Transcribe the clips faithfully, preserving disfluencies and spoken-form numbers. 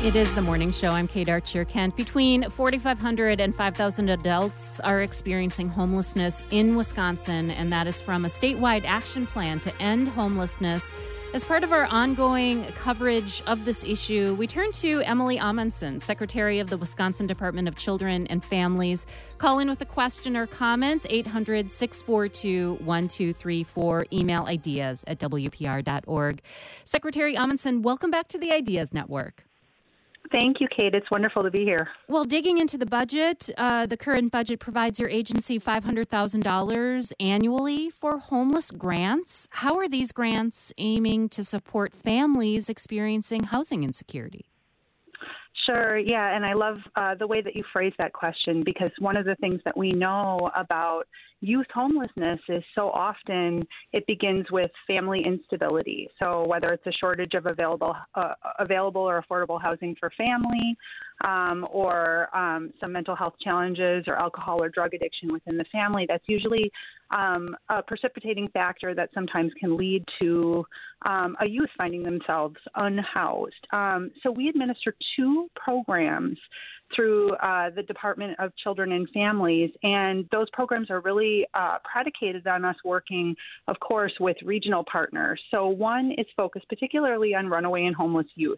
It is the morning show. I'm Kate Archer-Kent. Between forty-five hundred and five thousand adults are experiencing homelessness in Wisconsin, and that is from a statewide action plan to end homelessness. As part of our ongoing coverage of this issue, we turn to Emily Amundsen, Secretary of the Wisconsin Department of Children and Families. Call in with a question or comments, eight hundred, six four two, one two three four. Email ideas at w p r dot org. Secretary Amundsen, welcome back to the Ideas Network. Thank you, Kate. It's wonderful to be here. Well, digging into the budget, uh, the current budget provides your agency five hundred thousand dollars annually for homeless grants. How are these grants aiming to support families experiencing housing insecurity? Sure, yeah, and I love uh, the way that you phrase that question, because one of the things that we know about youth homelessness is so often it begins with family instability. So whether it's a shortage of available uh, available or affordable housing for family, um, or um, some mental health challenges or alcohol or drug addiction within the family, that's usually um, a precipitating factor that sometimes can lead to um, a youth finding themselves unhoused. Um, so we administer two programs through uh, the Department of Children and Families, and those programs are really uh, predicated on us working, of course, with regional partners. So one is focused particularly on runaway and homeless youth,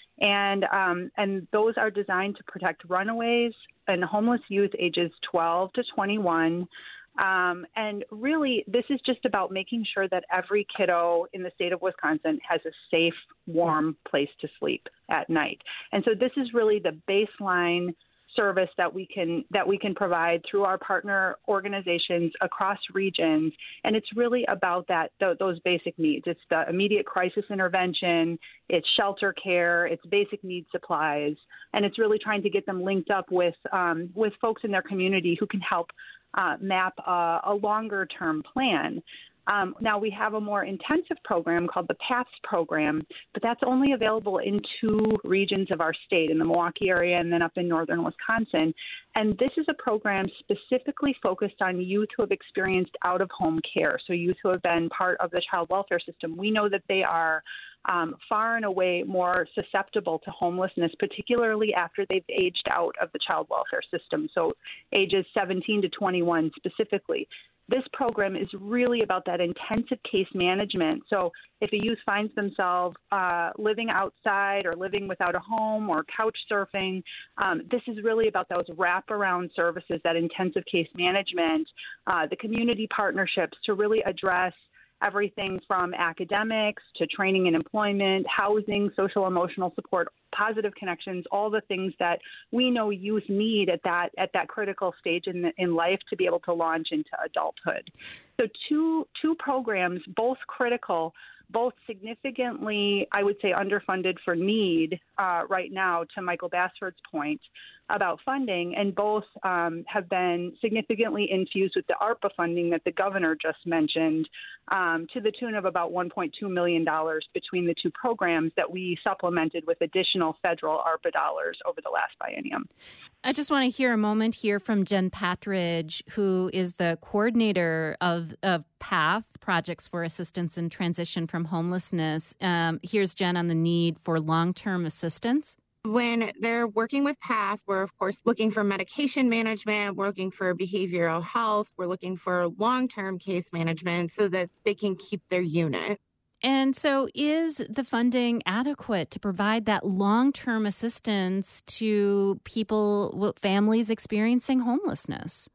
and um, and those are designed to protect runaways and homeless youth ages twelve to twenty-one. Um, and really, this is just about making sure that every kiddo in the state of Wisconsin has a safe, warm place to sleep at night. And so this is really the baseline service that we can that we can provide through our partner organizations across regions. And it's really about that th- those basic needs. It's the immediate crisis intervention, it's shelter care, it's basic need supplies, and it's really trying to get them linked up with um, with folks in their community who can help Uh, map uh, a longer-term plan. Um, now, we have a more intensive program called the PATHS program, but that's only available in two regions of our state, in the Milwaukee area and then up in northern Wisconsin. And this is a program specifically focused on youth who have experienced out-of-home care, so youth who have been part of the child welfare system. We know that they are um, far and away more susceptible to homelessness, particularly after they've aged out of the child welfare system, so ages seventeen to twenty-one specifically. This program is really about that intensive case management. So if a youth finds themselves uh, living outside or living without a home or couch surfing, um, this is really about those wraparound services, that intensive case management, uh, the community partnerships to really address everything from academics to training and employment, housing, social emotional support, positive connections, all the things that we know youth need at that at that critical stage in the, in life to be able to launch into adulthood. So two two programs, both critical, both significantly, I would say, underfunded for need uh, right now, to Michael Bassford's point about funding, and both um, have been significantly infused with the ARPA funding that the governor just mentioned, um, to the tune of about one point two million dollars between the two programs that we supplemented with additional federal ARPA dollars over the last biennium. I just want to hear a moment here from Jen Patridge, who is the coordinator of, of PATH, Projects for Assistance in Transition from Homelessness. Um, here's Jen on the need for long-term assistance. When they're working with PATH, we're, of course, looking for medication management, we're looking for behavioral health, we're looking for long-term case management so that they can keep their unit. And so is the funding adequate to provide that long-term assistance to people, families experiencing homelessness?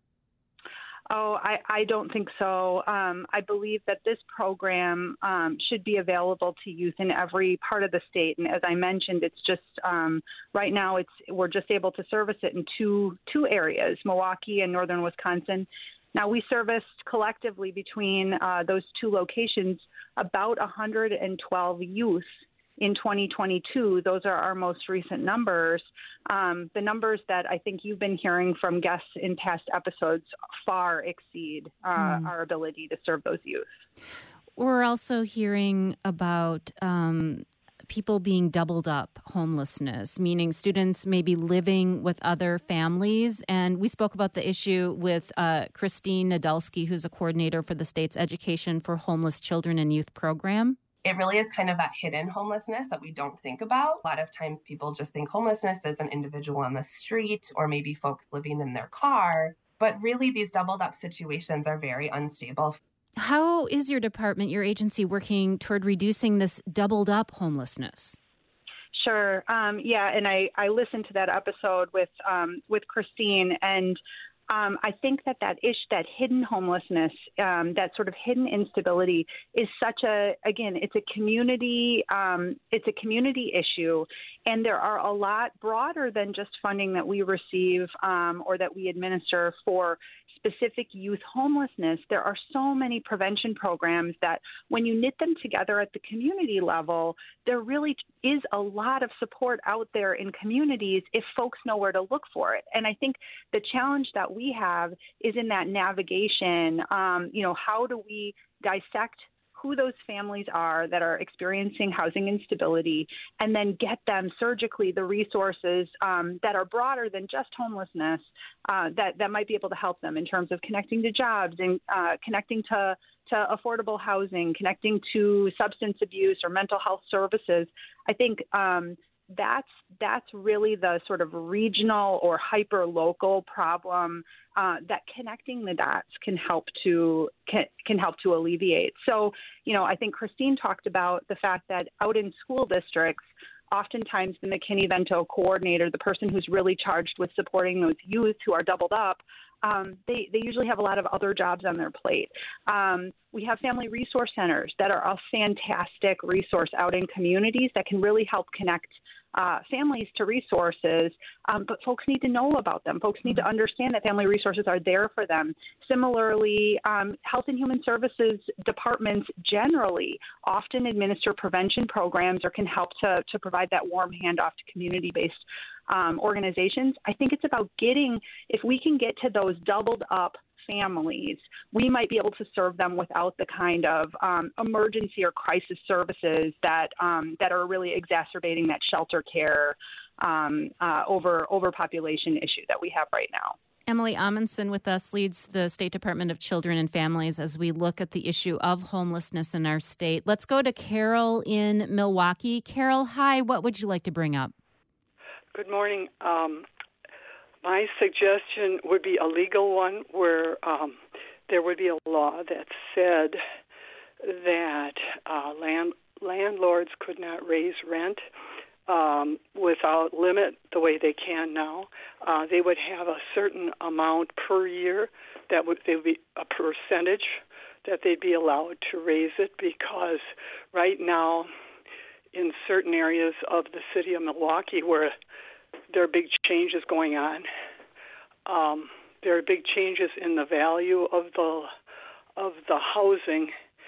Oh, I, I don't think so. Um, I believe that this program um, should be available to youth in every part of the state. And as I mentioned, it's just um, right now it's we're just able to service it in two two areas, Milwaukee and northern Wisconsin. Now, we serviced collectively between uh, those two locations about one hundred twelve youth in twenty twenty-two. Those are our most recent numbers. Um, the numbers that I think you've been hearing from guests in past episodes far exceed uh, mm. our ability to serve those youth. We're also hearing about um, people being doubled up homelessness, meaning students may be living with other families. And we spoke about the issue with uh, Christine Nadolski, who's a coordinator for the state's Education for Homeless Children and Youth program. it really is kind of that hidden homelessness that we don't think about. A lot of times people just think homelessness is an individual on the street or maybe folks living in their car. But really, these doubled up situations are very unstable. How is your department, your agency, working toward reducing this doubled up homelessness? Sure. Um, yeah, and I, I listened to that episode with um, with Christine, and Um, I think that that ish, that hidden homelessness, um, that sort of hidden instability is such a, again, it's a community, um, it's a community issue. And there are a lot broader than just funding that we receive um, or that we administer for specific youth homelessness. There are so many prevention programs that when you knit them together at the community level, there really is a lot of support out there in communities if folks know where to look for it. And I think the challenge that we have is in that navigation. Um, you know, how do we dissect who those families are that are experiencing housing instability and then get them surgically the resources um, that are broader than just homelessness uh, that, that might be able to help them in terms of connecting to jobs and uh, connecting to, to affordable housing, connecting to substance abuse or mental health services. I think um, that's that's really the sort of regional or hyper-local problem uh, that connecting the dots can help to can, can help to alleviate. So, you know, I think Christine talked about the fact that out in school districts, oftentimes the McKinney-Vento coordinator, the person who's really charged with supporting those youth who are doubled up, Um, they, they usually have a lot of other jobs on their plate. Um, we have family resource centers that are a fantastic resource out in communities that can really help connect uh, families to resources, um, but folks need to know about them. Folks need to understand that family resources are there for them. Similarly, um, health and human services departments generally often administer prevention programs or can help to, to provide that warm handoff to community-based Um, organizations. I think it's about getting, if we can get to those doubled up families, we might be able to serve them without the kind of um, emergency or crisis services that um, that are really exacerbating that shelter care um, uh, over overpopulation issue that we have right now. Emily Amundsen with us leads the State Department of Children and Families as we look at the issue of homelessness in our state. Let's go to Carol in Milwaukee. Carol, hi. What would you like to bring up? Good morning. Um, my suggestion would be a legal one where um, there would be a law that said that uh, land, landlords could not raise rent um, without limit the way they can now. Uh, they would have a certain amount per year that would, they would be a percentage that they'd be allowed to raise it, because right now in certain areas of the city of Milwaukee where there are big changes going on. Um, there are big changes in the value of the of the housing,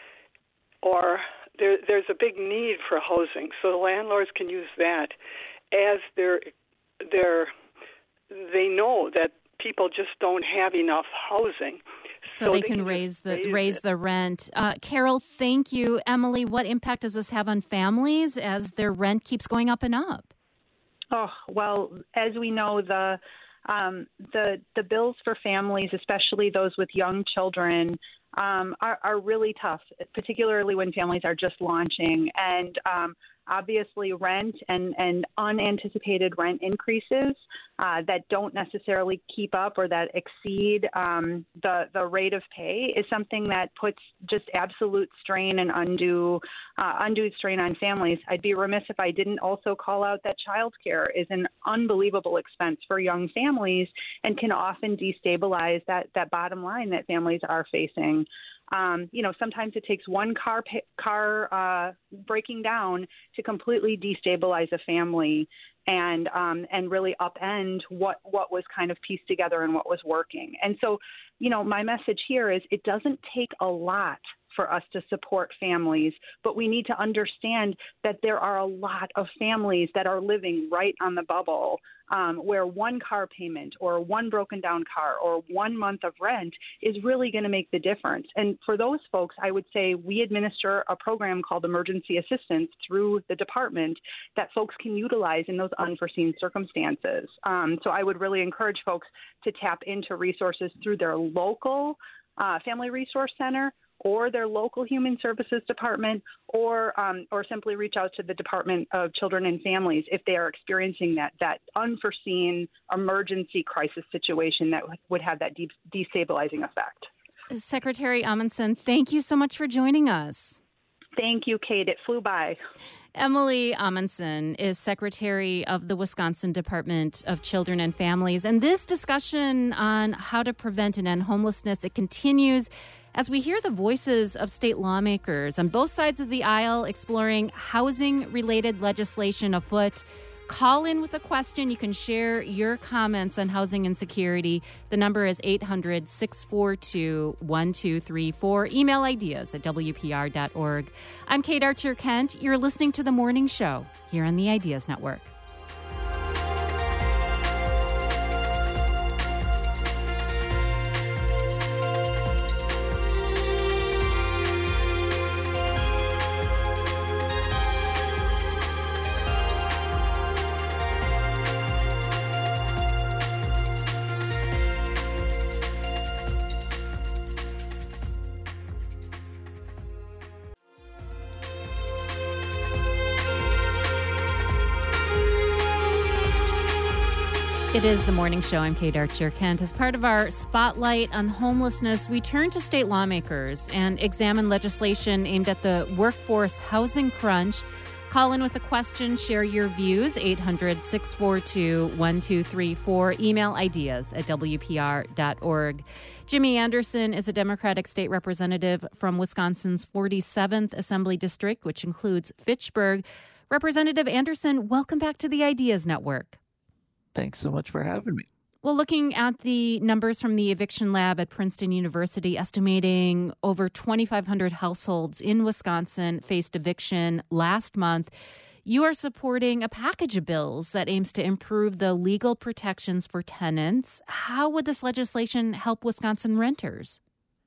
or there, there's a big need for housing. So the landlords can use that as their their they know that people just don't have enough housing. So, so they, they can, can raise the raise, raise the rent. Uh, Carol, thank you. Emily, what impact does this have on families as their rent keeps going up and up? Oh, well, as we know, the um, the the bills for families, especially those with young children, um, are, are really tough, particularly when families are just launching. And um, obviously rent and, and unanticipated rent increases uh, that don't necessarily keep up or that exceed um, the, the rate of pay is something that puts just absolute strain and undue, uh, undue strain on families. I'd be remiss if I didn't also call out that childcare is an unbelievable expense for young families and can often destabilize that, that bottom line that families are facing. Um, you know, sometimes it takes one car car uh, breaking down to completely destabilize a family and um, and really upend what what was kind of pieced together and what was working. And so, you know, my message here is it doesn't take a lot for us to support families, but we need to understand that there are a lot of families that are living right on the bubble um, where one car payment or one broken down car or one month of rent is really going to make the difference. And for those folks, I would say we administer a program called Emergency Assistance through the department that folks can utilize in those unforeseen circumstances. Um, so I would really encourage folks to tap into resources through their local uh, family resource center or their local human services department, or um, or simply reach out to the Department of Children and Families if they are experiencing that that unforeseen emergency crisis situation that would have that de- destabilizing effect. Secretary Amundson, thank you so much for joining us. Thank you, Kate. It flew by. Emily Amundson is Secretary of the Wisconsin Department of Children and Families. And this discussion on how to prevent and end homelessness, it continues as we hear the voices of state lawmakers on both sides of the aisle exploring housing-related legislation afoot. Call in with a question. You can share your comments on housing insecurity. The number is eight hundred, six four two, one two three four. Email ideas at W P R dot org. I'm Kate Archer-Kent. You're listening to The Morning Show here on the Ideas Network. It is The Morning Show. I'm Kate Archer-Kent. As part of our spotlight on homelessness, we turn to state lawmakers and examine legislation aimed at the workforce housing crunch. Call in with a question, share your views, eight hundred, six four two, one two three four. Email ideas at W P R dot org. Jimmy Anderson is a Democratic state representative from Wisconsin's forty-seventh Assembly District, which includes Fitchburg. Representative Anderson, welcome back to the Ideas Network. Thanks so much for having me. Well, looking at the numbers from the eviction lab at Princeton University, estimating over twenty-five hundred households in Wisconsin faced eviction last month, you are supporting a package of bills that aims to improve the legal protections for tenants. How would this legislation help Wisconsin renters?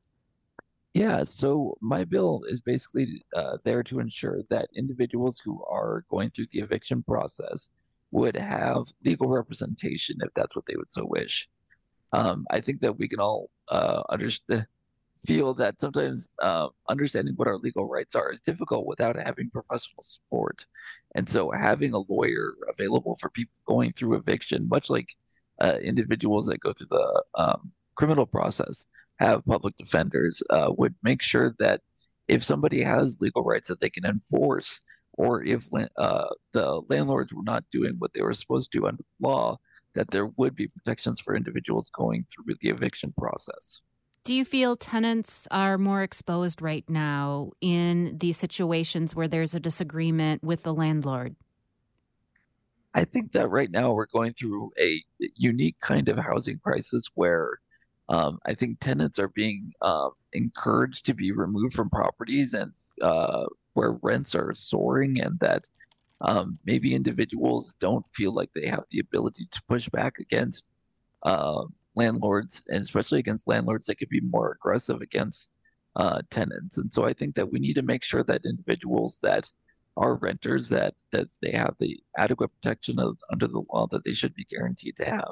Yeah, so my bill is basically uh, there to ensure that individuals who are going through the eviction process would have legal representation if that's what they would so wish. Um, I think that we can all uh, understand, feel that sometimes uh, understanding what our legal rights are is difficult without having professional support. And so having a lawyer available for people going through eviction, much like uh, individuals that go through the um, criminal process, have public defenders, uh, would make sure that if somebody has legal rights that they can enforce, or if uh, the landlords were not doing what they were supposed to under the law, that there would be protections for individuals going through the eviction process. Do you feel tenants are more exposed right now in these situations where there's a disagreement with the landlord? I think that right now we're going through a unique kind of housing crisis where um, I think tenants are being uh, encouraged to be removed from properties and uh, where rents are soaring, and that um, maybe individuals don't feel like they have the ability to push back against uh, landlords, and especially against landlords that could be more aggressive against uh, tenants. And so I think that we need to make sure that individuals that are renters, that that they have the adequate protection of, under the law that they should be guaranteed to have.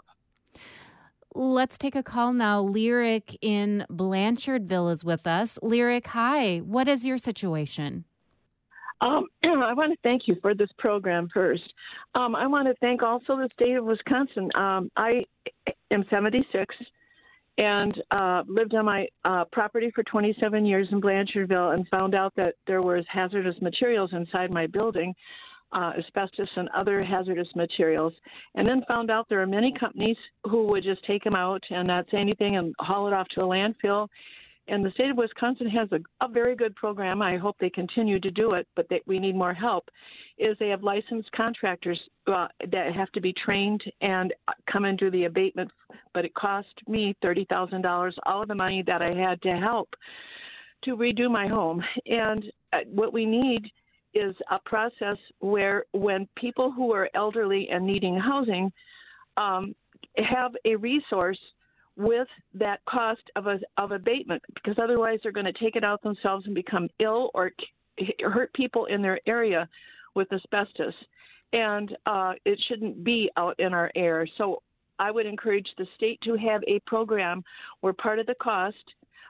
Let's take a call now. Lyric in Blanchardville is with us. Lyric, hi. What is your situation? Um, I want to thank you for this program first. Um, I want to thank also the state of Wisconsin. Um, I am seventy-six and uh, lived on my uh, property for twenty-seven years in Blanchardville and found out that there was hazardous materials inside my building, uh, asbestos and other hazardous materials, and then found out there are many companies who would just take them out and not say anything and haul it off to a landfill. And the state of Wisconsin has a, a very good program. I hope they continue to do it, but they, we need more help. Is they have licensed contractors uh, that have to be trained and come and do the abatement. But it cost me thirty thousand dollars, all of the money that I had to help to redo my home. And uh, what we need is a process where when people who are elderly and needing housing um, have a resource with that cost of a, of abatement, because otherwise they're going to take it out themselves and become ill or hurt people in their area with asbestos. And uh, it shouldn't be out in our air. So I would encourage the state to have a program where part of the cost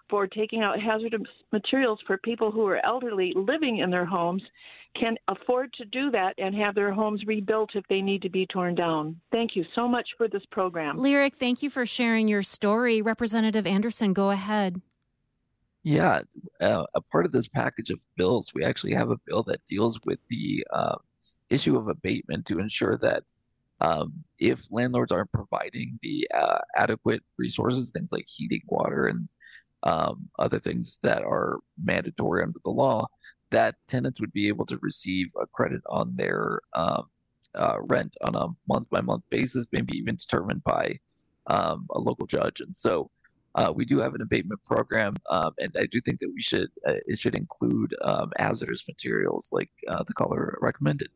for taking out hazardous materials for people who are elderly living in their homes can afford to do that and have their homes rebuilt if they need to be torn down. Thank you so much for this program. Lyric, thank you for sharing your story. Representative Anderson, go ahead. Yeah, uh, a part of this package of bills, we actually have a bill that deals with the uh, issue of abatement to ensure that um, if landlords aren't providing the uh, adequate resources, things like heating, water, and um, other things that are mandatory under the law, that tenants would be able to receive a credit on their um, uh, rent on a month-by-month basis, maybe even determined by um, a local judge. And so uh, we do have an abatement program, um, and I do think that we should uh, it should include um, hazardous materials like uh, the caller recommended.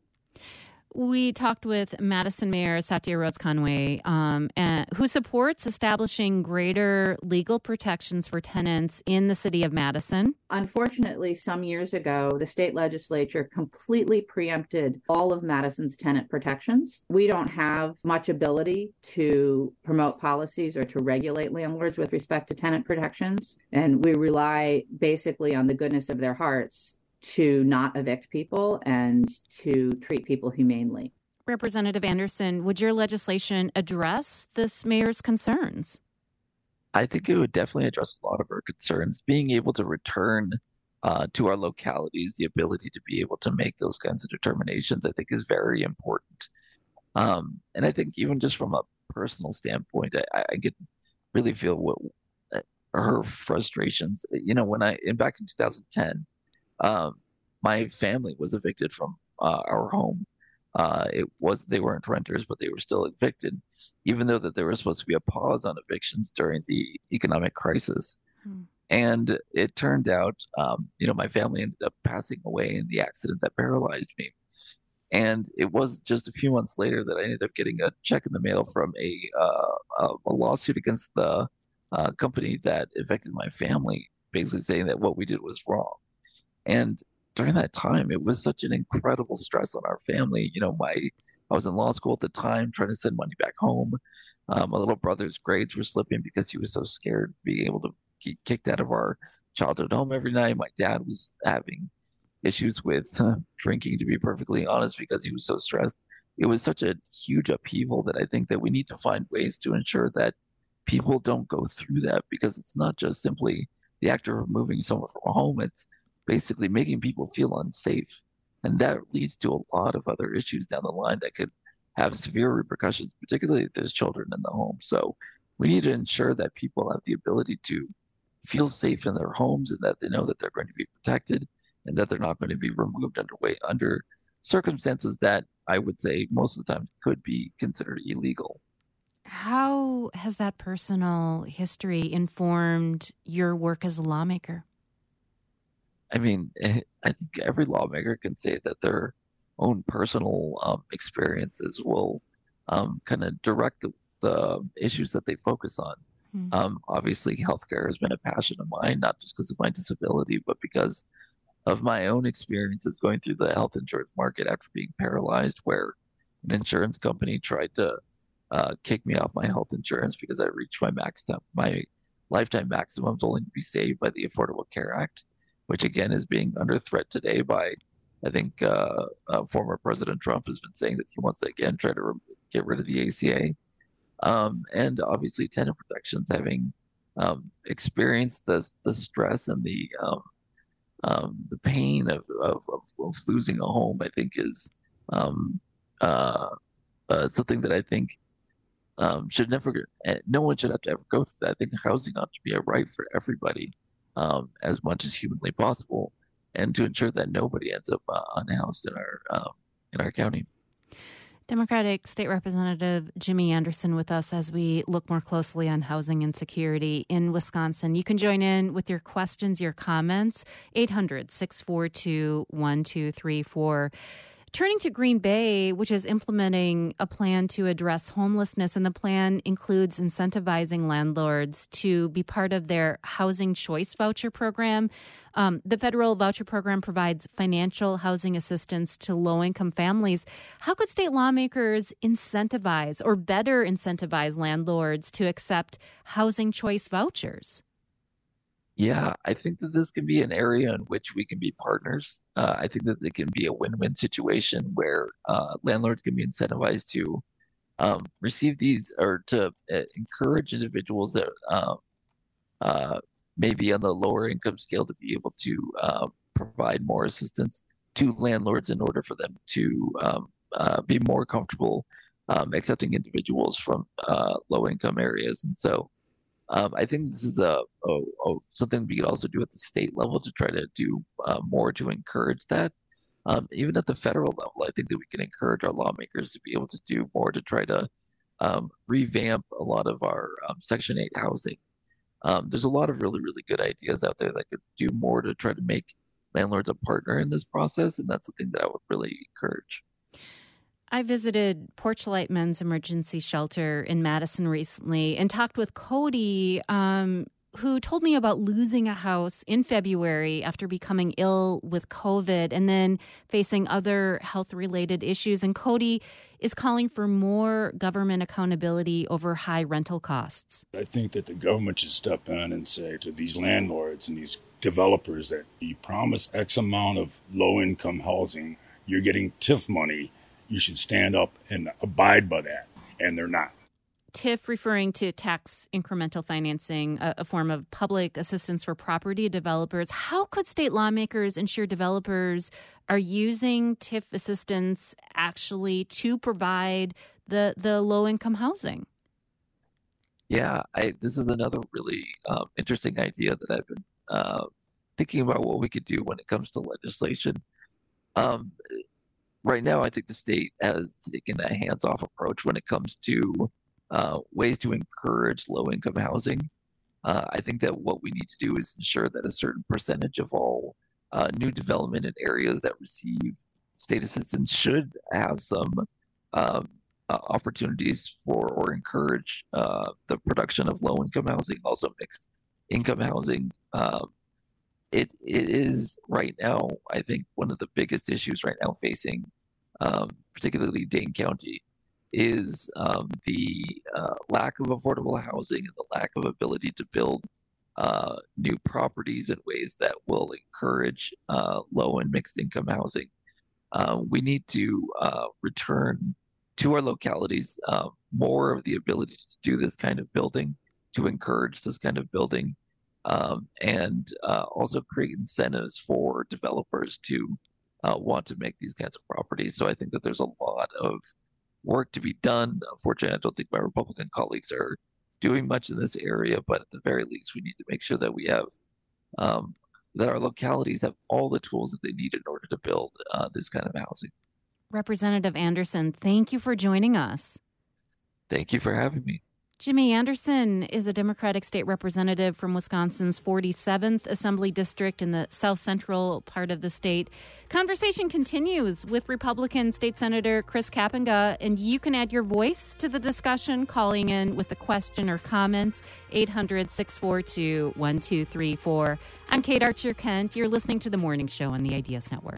We talked with Madison Mayor Satya Rhodes Conway, um, and, who supports establishing greater legal protections for tenants in the city of Madison. Unfortunately, some years ago, the state legislature completely preempted all of Madison's tenant protections. We don't have much ability to promote policies or to regulate landlords with respect to tenant protections, and we rely basically on the goodness of their hearts to not evict people and to treat people humanely. Representative Anderson, would your legislation address this mayor's concerns? I think it would definitely address a lot of our concerns. Being able to return uh, to our localities, the ability to be able to make those kinds of determinations, I think is very important. Um, and I think even just from a personal standpoint, I, I could really feel what her frustrations. You know, when I in back in two thousand ten, Um, my family was evicted from uh, our home. Uh, it was they weren't renters, but they were still evicted, even though that there was supposed to be a pause on evictions during the economic crisis. Hmm. And it turned out, um, you know, my family ended up passing away in the accident that paralyzed me. And it was just a few months later that I ended up getting a check in the mail from a uh, a, a lawsuit against the uh, company that evicted my family, basically saying that what we did was wrong. And during that time, it was such an incredible stress on our family. You know, my I was in law school at the time, trying to send money back home. Um, my little brother's grades were slipping because he was so scared of being able to get kicked out of our childhood home every night. My dad was having issues with uh, drinking, to be perfectly honest, because he was so stressed. It was such a huge upheaval that I think that we need to find ways to ensure that people don't go through that, because it's not just simply the act of removing someone from a home. It's basically making people feel unsafe. And that leads to a lot of other issues down the line that could have severe repercussions, particularly if there's children in the home. So we need to ensure that people have the ability to feel safe in their homes and that they know that they're going to be protected and that they're not going to be removed underway under circumstances that I would say most of the time could be considered illegal. How has that personal history informed your work as a lawmaker? I mean, I think every lawmaker can say that their own personal um, experiences will um, kind of direct the, the issues that they focus on. Hmm. Um, obviously, healthcare has been a passion of mine, not just because of my disability, but because of my own experiences going through the health insurance market after being paralyzed, where an insurance company tried to uh, kick me off my health insurance because I reached my max time, my lifetime maximums, only to be saved by the Affordable Care Act, which again is being under threat today by, I think, uh, uh, former President Trump has been saying that he wants to again try to re- get rid of the A C A. Um, and obviously tenant protections, having um, experienced the, the stress and the um, um, the pain of, of, of, of losing a home, I think is um, uh, uh, something that I think um, should never, no one should have to ever go through that. I think housing ought to be a right for everybody. Um, as much as humanly possible, and to ensure that nobody ends up uh, unhoused in our um, in our county. Democratic State Representative Jimmy Anderson with us as we look more closely on housing insecurity in Wisconsin. You can join in with your questions, your comments, eight hundred, six four two, one two three four. Turning to Green Bay, which is implementing a plan to address homelessness, and the plan includes incentivizing landlords to be part of their housing choice voucher program. Um, the federal voucher program provides financial housing assistance to low-income families. How could state lawmakers incentivize or better incentivize landlords to accept housing choice vouchers? Yeah, I think that this can be an area in which we can be partners. Uh, I think that it can be a win-win situation where uh, landlords can be incentivized to um, receive these or to uh, encourage individuals that uh, uh, maybe on the lower income scale to be able to uh, provide more assistance to landlords in order for them to um, uh, be more comfortable um, accepting individuals from uh, low income areas. And so um, I think this is a, a, a something we could also do at the state level to try to do uh, more to encourage that. Um, even at the federal level, I think that we can encourage our lawmakers to be able to do more to try to um, revamp a lot of our um, Section eight housing. Um, there's a lot of really, really good ideas out there that could do more to try to make landlords a partner in this process, and that's something that I would really encourage. I visited Porchlight Men's Emergency Shelter in Madison recently and talked with Cody, um, who told me about losing a house in February after becoming ill with COVID and then facing other health-related issues. And Cody is calling for more government accountability over high rental costs. I think that the government should step in and say to these landlords and these developers that you promise X amount of low-income housing, you're getting T I F money. You should stand up and abide by that, and they're not. T I F referring to tax incremental financing, a, a form of public assistance for property developers. How could state lawmakers ensure developers are using T I F assistance actually to provide the, the low-income housing? Yeah, I, this is another really um, interesting idea that I've been uh, thinking about what we could do when it comes to legislation. Um, right now, I think the state has taken a hands-off approach when it comes to uh, ways to encourage low-income housing. Uh, I think that what we need to do is ensure that a certain percentage of all uh, new development in areas that receive state assistance should have some um, uh, opportunities for or encourage uh, the production of low-income housing, also mixed income housing. Um, it it is right now, I think, one of the biggest issues right now facing, um, particularly Dane County, is um, the uh, lack of affordable housing and the lack of ability to build uh, new properties in ways that will encourage uh, low and mixed income housing. Uh, we need to uh, return to our localities uh, more of the ability to do this kind of building, to encourage this kind of building, um, and uh, also create incentives for developers to uh, want to make these kinds of properties. So I think that there's a lot of work to be done. Unfortunately, I don't think my Republican colleagues are doing much in this area, but at the very least, we need to make sure that we have um, that our localities have all the tools that they need in order to build uh, this kind of housing. Representative Anderson, thank you for joining us. Thank you for having me. Jimmy Anderson is a Democratic state representative from Wisconsin's forty-seventh Assembly District in the south central part of the state. Conversation continues with Republican State Senator Chris Kapenga, and you can add your voice to the discussion calling in with a question or comments, eight hundred, six four two, one two three four. I'm Kate Archer-Kent. You're listening to The Morning Show on the Ideas Network.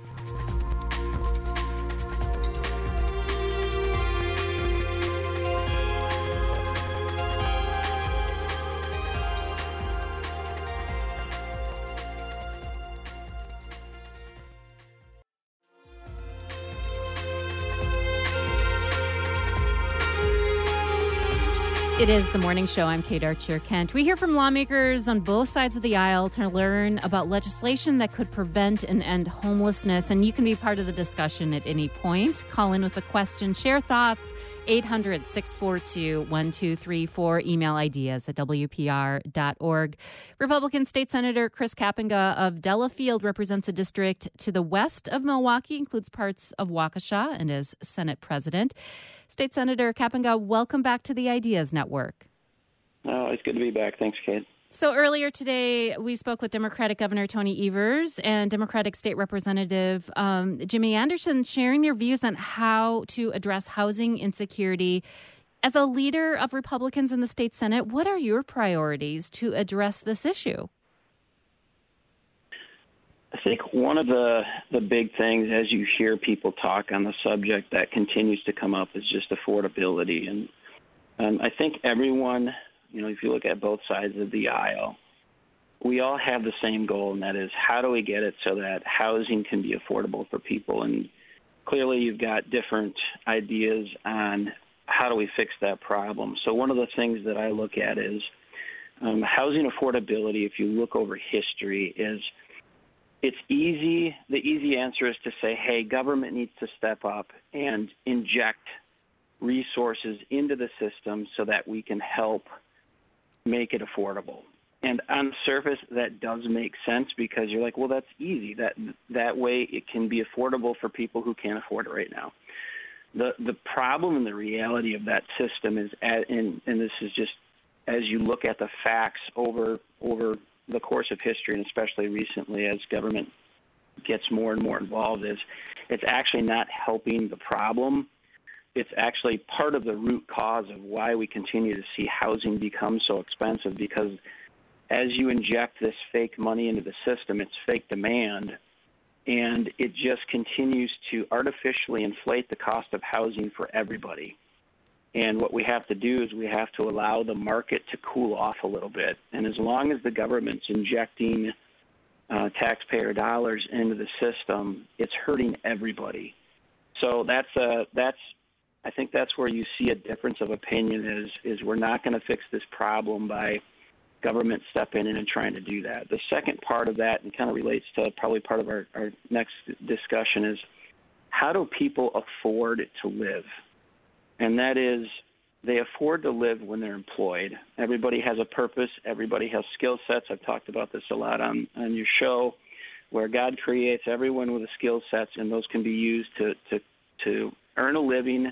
It is The Morning Show. I'm Kate Archer-Kent. We hear from lawmakers on both sides of the aisle to learn about legislation that could prevent and end homelessness. And you can be part of the discussion at any point. Call in with a question, share thoughts, eight hundred, six four two, one two three four. Email ideas at W P R dot org. Republican State Senator Chris Kapenga of Delafield represents a district to the west of Milwaukee, includes parts of Waukesha, and is Senate president. State Senator Kapenga, welcome back to the Ideas Network. Oh, it's good to be back. Thanks, Kate. So earlier today, we spoke with Democratic Governor Tony Evers and Democratic State Representative um, Jimmy Anderson, sharing their views on how to address housing insecurity. As a leader of Republicans in the state Senate, what are your priorities to address this issue? I think one of the, the big things, as you hear people talk on the subject, that continues to come up is just affordability. And um, I think everyone, you know, if you look at both sides of the aisle, we all have the same goal, and that is how do we get it so that housing can be affordable for people? And clearly you've got different ideas on how do we fix that problem. So one of the things that I look at is um, housing affordability, if you look over history, is it's easy. The easy answer is to say, hey, government needs to step up and inject resources into the system so that we can help make it affordable. And on the surface, that does make sense because you're like, well, that's easy. That that way it can be affordable for people who can't afford it right now. The the problem and the reality of that system is, at, and, and this is just as you look at the facts over over the course of history, and especially recently as government gets more and more involved, is it's actually not helping the problem. It's actually part of the root cause of why we continue to see housing become so expensive, because as you inject this fake money into the system, it's fake demand, and it just continues to artificially inflate the cost of housing for everybody. And what we have to do is we have to allow the market to cool off a little bit. And as long as the government's injecting uh, taxpayer dollars into the system, it's hurting everybody. So that's a, that's I think that's where you see a difference of opinion is, is we're not going to fix this problem by government stepping in and trying to do that. The second part of that, and kind of relates to probably part of our, our next discussion, is how do people afford to live? And that is, they afford to live when they're employed. Everybody has a purpose. Everybody has skill sets. I've talked about this a lot on, on your show, where God creates everyone with the skill sets, and those can be used to, to, to earn a living.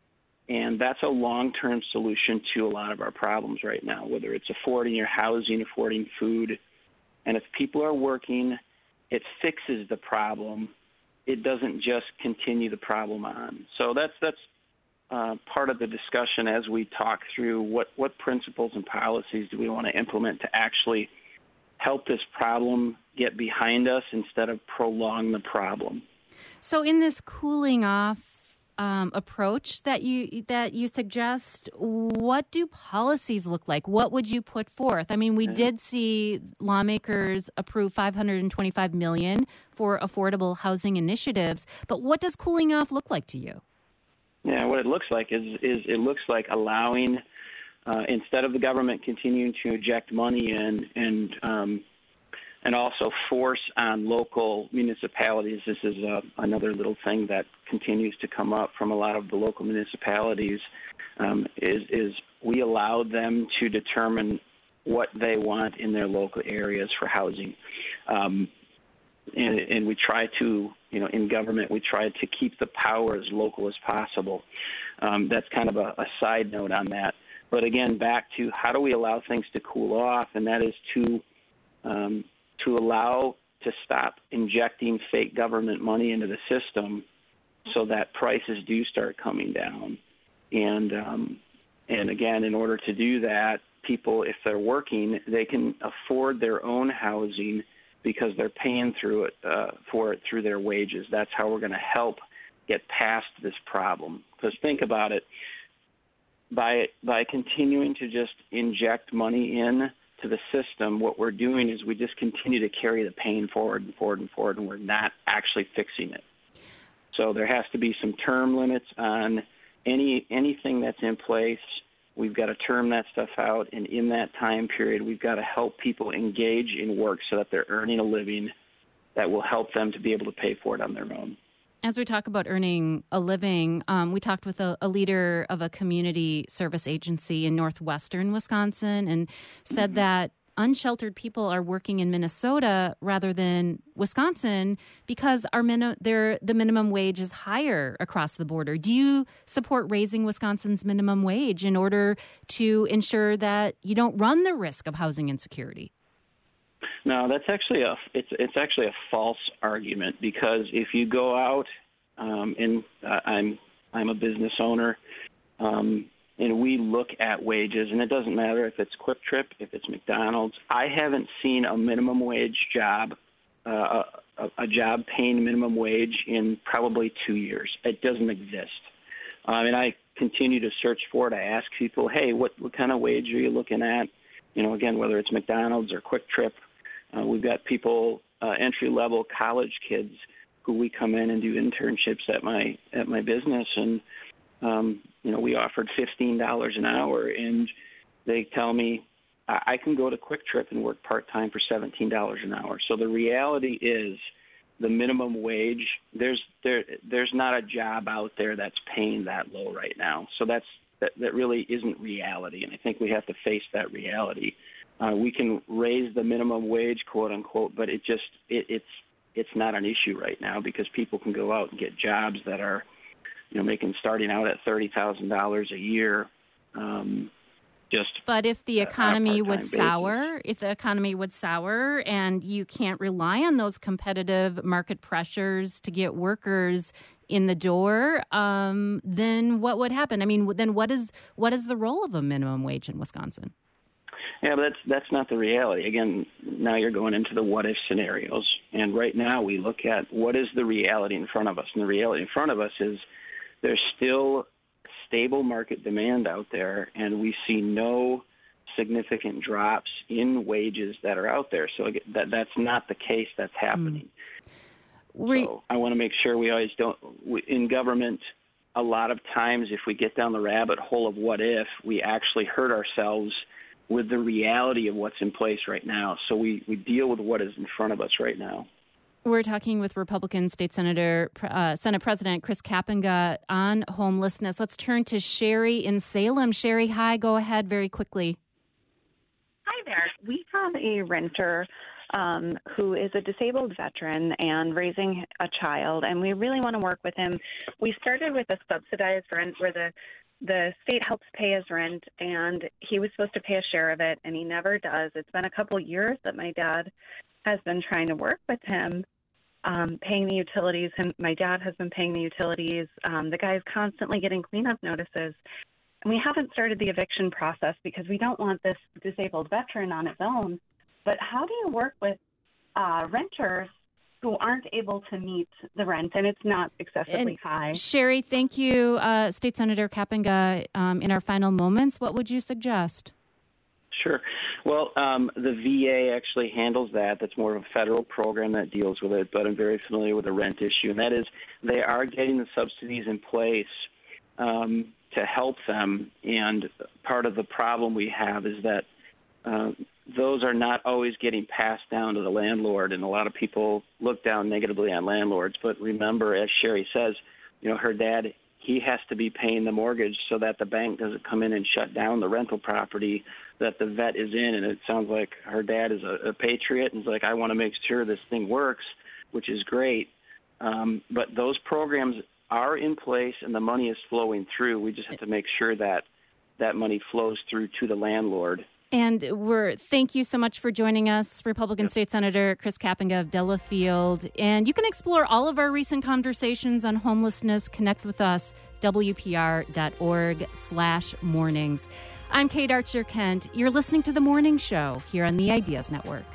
And that's a long-term solution to a lot of our problems right now, whether it's affording your housing, affording food. And if people are working, it fixes the problem. It doesn't just continue the problem on. So that's that's uh, part of the discussion as we talk through what, what principles and policies do we want to implement to actually help this problem get behind us instead of prolong the problem. So in this cooling off Um, approach that you that you suggest, what do policies look like? What would you put forth? I mean, we did see lawmakers approve five hundred twenty-five million dollars for affordable housing initiatives, but what does cooling off look like to you? Yeah, what it looks like is is it looks like allowing uh, instead of the government continuing to inject money in and um, and also force on local municipalities. This is uh, another little thing that continues to come up from a lot of the local municipalities, um, is, is we allow them to determine what they want in their local areas for housing. Um, and, and we try to, you know, in government, we try to keep the power as local as possible. Um, that's kind of a, a side note on that. But again, back to how do we allow things to cool off, and that is to um, to allow to stop injecting fake government money into the system so that prices do start coming down. And um, and again, in order to do that, people, if they're working, they can afford their own housing because they're paying through it uh, for it through their wages. That's how we're going to help get past this problem. Because think about it, by by continuing to just inject money in to the system, what we're doing is we just continue to carry the pain forward and forward and forward, and we're not actually fixing it. So there has to be some term limits on any anything that's in place. We've got to term that stuff out, and in that time period, we've got to help people engage in work so that they're earning a living that will help them to be able to pay for it on their own. As we talk about earning a living, um, we talked with a, a leader of a community service agency in northwestern Wisconsin and said mm-hmm. that unsheltered people are working in Minnesota rather than Wisconsin because our min- their, the minimum wage is higher across the border. Do you support raising Wisconsin's minimum wage in order to ensure that you don't run the risk of housing insecurity? No, that's actually a it's it's actually a false argument, because if you go out um, and uh, I'm I'm a business owner, um, and we look at wages, and it doesn't matter if it's Quick Trip, if it's McDonald's. I haven't seen a minimum wage job, uh, a, a job paying minimum wage in probably two years. It doesn't exist. Um, and I continue to search for it. I ask people, hey, what what kind of wage are you looking at? You know, again, whether it's McDonald's or Quick Trip. Uh, we've got people, uh, entry-level college kids who we come in and do internships at my at my business, and um, you know, we offered fifteen dollars an hour, and they tell me I, I can go to Quick Trip and work part-time for seventeen dollars an hour. So the reality is, the minimum wage, there's there there's not a job out there that's paying that low right now. So that's that, that really isn't reality, and I think we have to face that reality. Uh, we can raise the minimum wage, quote unquote, but it just it, it's it's not an issue right now because people can go out and get jobs that are, you know, making starting out at thirty thousand dollars a year. Um, just but if the economy would basis. sour, if the economy would sour, and you can't rely on those competitive market pressures to get workers in the door, um, then what would happen? I mean, then what is what is the role of a minimum wage in Wisconsin? Yeah, but that's that's not the reality. Again, now you're going into the what-if scenarios. And right now we look at what is the reality in front of us. And the reality in front of us is there's still stable market demand out there, and we see no significant drops in wages that are out there. So that that's not the case that's happening. Mm. So I want to make sure we always don't – in government, a lot of times if we get down the rabbit hole of what if, we actually hurt ourselves – with the reality of what's in place right now. So we, we deal with what is in front of us right now. We're talking with Republican State Senator, uh, Senate President Chris Kapenga on homelessness. Let's turn to Sherry in Salem. Sherry, hi. Go ahead very quickly. Hi there. We have a renter um, who is a disabled veteran and raising a child, and we really want to work with him. We started with a subsidized rent where the The state helps pay his rent, and he was supposed to pay a share of it, and he never does. It's been a couple years that my dad has been trying to work with him, um, paying the utilities. And my dad has been paying the utilities. Um, the guy is constantly getting cleanup notices. And we haven't started the eviction process because we don't want this disabled veteran on his own. But how do you work with uh, renters who aren't able to meet the rent, and it's not excessively and high? Sherry, thank you, uh, State Senator Kapenga. Um, in our final moments, what would you suggest? Sure. Well, um, the V A actually handles that. That's more of a federal program that deals with it, but I'm very familiar with the rent issue, and that is they are getting the subsidies in place um, to help them, and part of the problem we have is that uh, those are not always getting passed down to the landlord, and a lot of people look down negatively on landlords. But remember, as Sherry says, you know, her dad, he has to be paying the mortgage so that the bank doesn't come in and shut down the rental property that the vet is in. And it sounds like her dad is a, a patriot and is like, I want to make sure this thing works, which is great. Um, but those programs are in place and the money is flowing through. We just have to make sure that that money flows through to the landlord. And we're thank you so much for joining us, Republican State Senator Chris Kapenga of Delafield. And you can explore all of our recent conversations on homelessness. Connect with us, W P R dot org slash mornings. I'm Kate Archer Kent. You're listening to The Morning Show here on the Ideas Network.